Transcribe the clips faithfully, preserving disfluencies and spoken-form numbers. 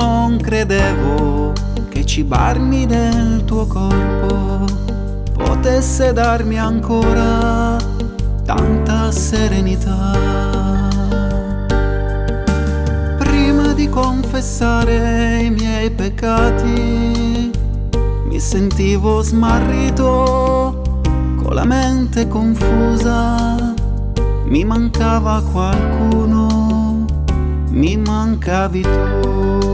non credevo che cibarmi del tuo corpo potesse darmi ancora tanta serenità. Prima di confessare i miei peccati mi sentivo smarrito, con la mente confusa. Mi mancava qualcuno, mi mancavi tu.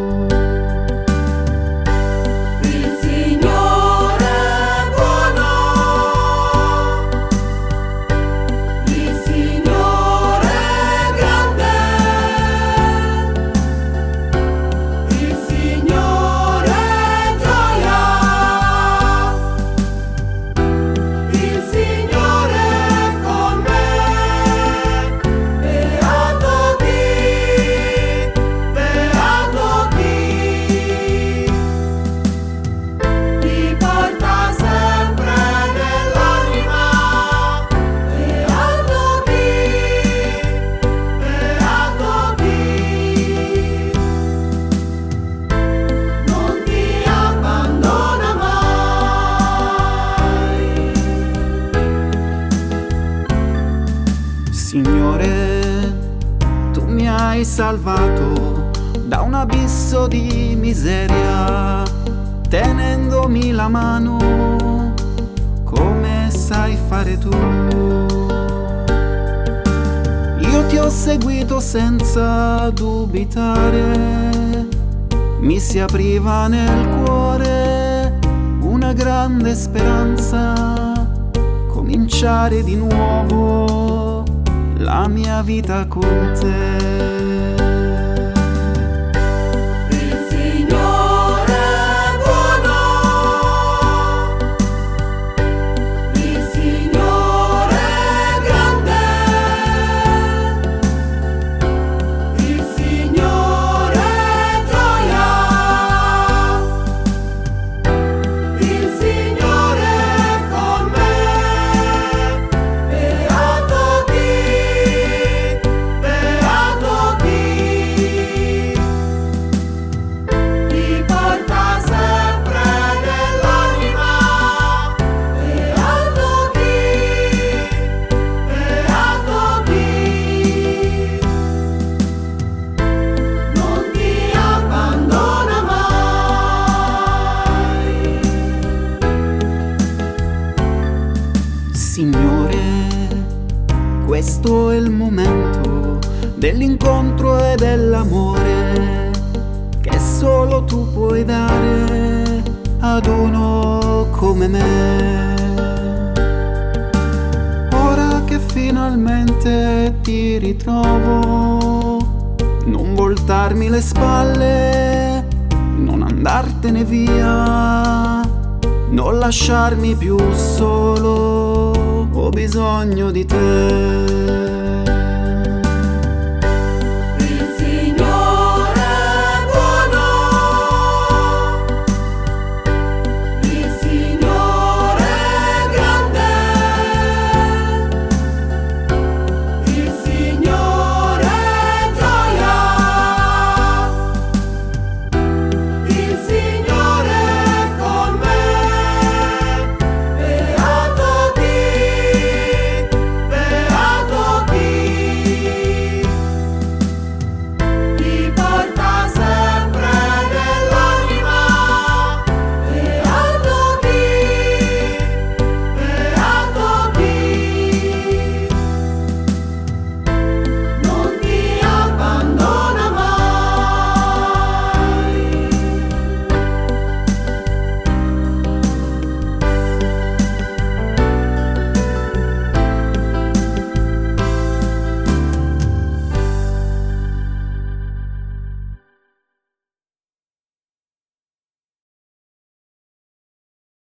Signore, tu mi hai salvato da un abisso di miseria, tenendomi la mano come sai fare tu. Io ti ho seguito senza dubitare, mi si apriva nel cuore una grande speranza, cominciare di nuovo la mia vita con te. Signore, questo è il momento dell'incontro e dell'amore che solo tu puoi dare ad uno come me. Ora che finalmente ti ritrovo, non voltarmi le spalle, non andartene via, non lasciarmi più solo, ho bisogno di te.